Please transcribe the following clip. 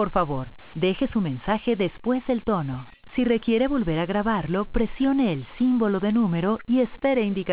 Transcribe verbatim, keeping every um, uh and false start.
Por favor, deje su mensaje después del tono. Si requiere volver a grabarlo, presione el símbolo de número y espere indicaciones.